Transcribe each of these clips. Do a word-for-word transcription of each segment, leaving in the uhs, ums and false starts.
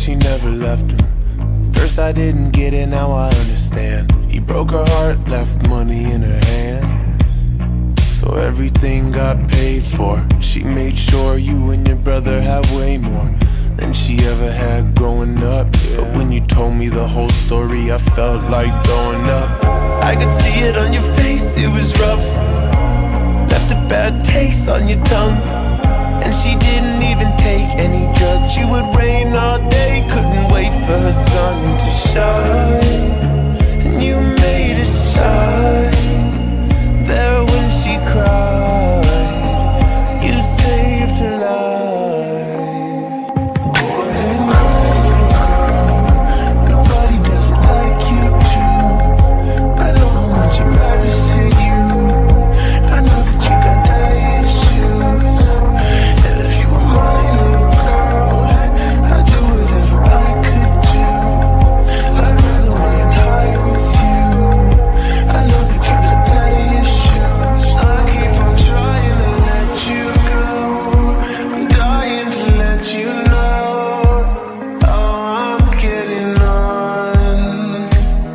she never left him. First I didn't get it, now I understand. He broke her heart, left money in her hand. So everything got paid for. She made sure you and your brother had way more than she ever had growing up. But when you told me the whole story, I felt like throwing up. I could see it on your face, it was rough. Left a bad taste on your tongue. And she didn't even take any drugs. She would rain all day, couldn't wait for her sun to shine. And you made it shine there when she cried. You saved her life. Go ahead and cry. Nobody does it like you do. I know how much it matters to you. I know that you got daddy issues. And if you were my little girl, I'd do whatever I could do. I'd run away and hide with you. I know that you got daddy issues. I keep on trying to let you go. I'm dying to let you know how I'm getting on.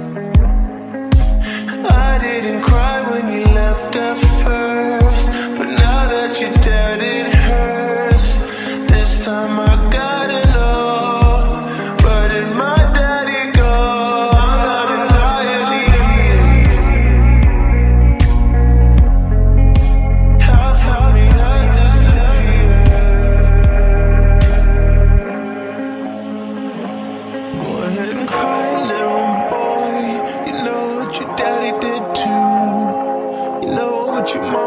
I didn't cry when you left at first, but now that you're dead it hurts. This time I gotta know, where did my daddy go? I'm not entirely here. Half of me had disappeared. Go ahead and cry, little boy. You know what your daddy did too. You know what your mom